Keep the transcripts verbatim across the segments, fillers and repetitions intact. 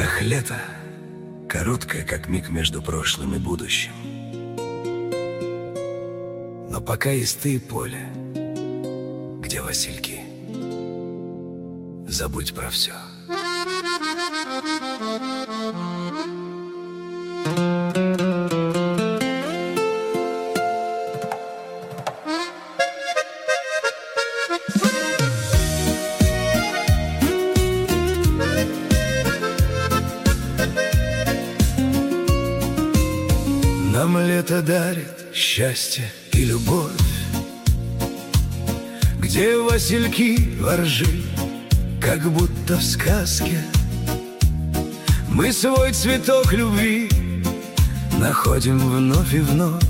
Эх, лето, короткое, как миг между прошлым и будущим. Но пока есть ты и поле, где васильки, забудь про все. Нам лето дарит счастье и любовь, где васильки воржи, как будто в сказке. Мы свой цветок любви находим вновь и вновь,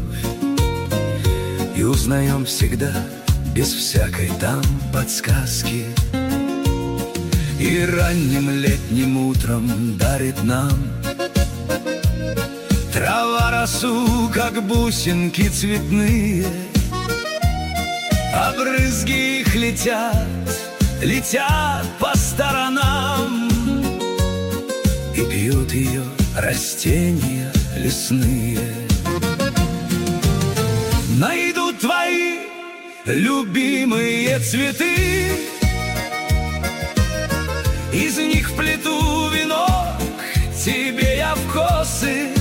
и узнаем всегда без всякой там подсказки. И ранним летним утром дарит нам трава росу, как бусинки цветные, а брызги их летят, летят по сторонам, и пьют ее растения лесные. Найду твои любимые цветы, из них вплету венок тебе я в косы.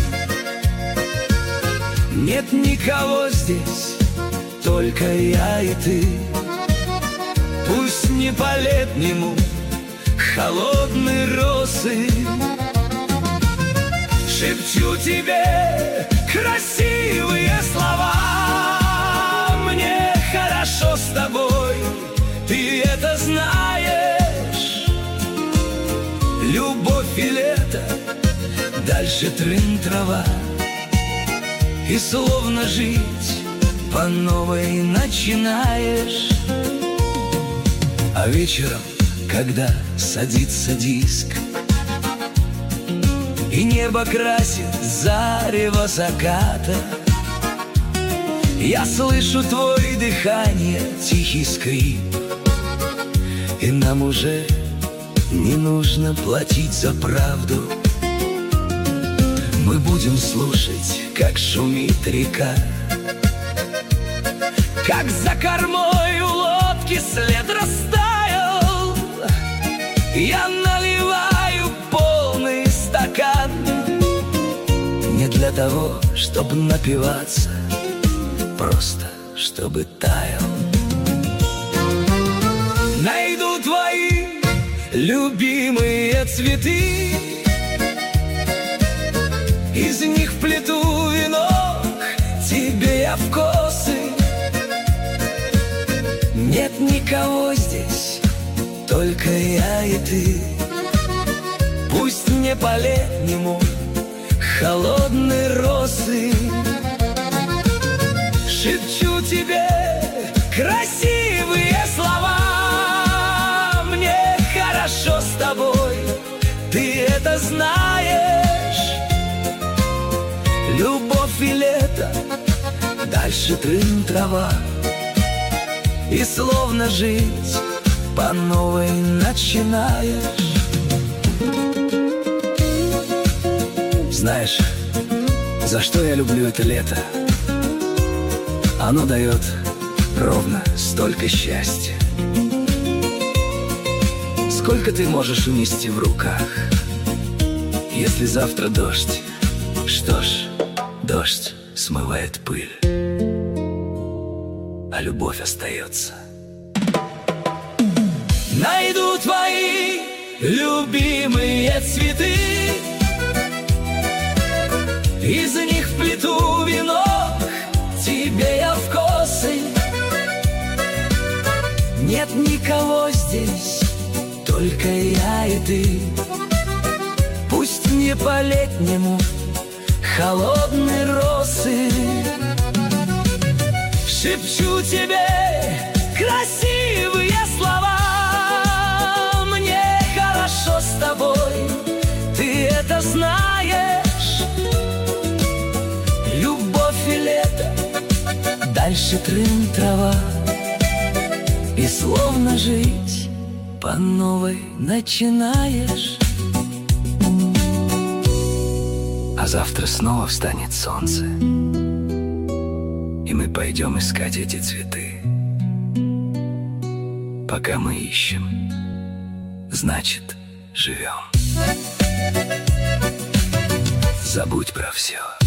Нет никого здесь, только я и ты. Пусть не по-летнему холодные росы. Шепчу тебе красивые слова. Мне хорошо с тобой, ты это знаешь. Любовь и лето, дальше трын трава. И словно жить по новой начинаешь. А вечером, когда садится диск, и небо красит зарево заката, я слышу твое дыхание, тихий скрип, и нам уже не нужно платить за правду. Мы будем слушать, как шумит река, как за кормой у лодки след растаял. Я наливаю полный стакан не для того, чтобы напиваться, просто чтобы таял. Найду твои любимые цветы, из них вплету венок тебе я в косы. Нет никого здесь, только я и ты. Пусть не по-летнему холодные росы. Шепчу тебе красивые слова. Мне хорошо с тобой, ты это знаешь. Любовь и лето, дальше трын трава. И словно жить по новой начинаешь. Знаешь, за что я люблю это лето? Оно дает ровно столько счастья, сколько ты можешь унести в руках. Если завтра дождь, что ж, дождь смывает пыль, а любовь остается. Найду твои любимые цветы, из них вплету венок тебе я в косы. Нет никого здесь, только я и ты. Пусть не по-летнему холодные росы. Шепчу тебе красивые слова. Мне хорошо с тобой, ты это знаешь. Любовь и лето, дальше трын трава. И словно жить по новой начинаешь. завтра снова встанет солнце, и мы пойдем искать эти цветы. Пока мы ищем, значит, живем. Забудь про все.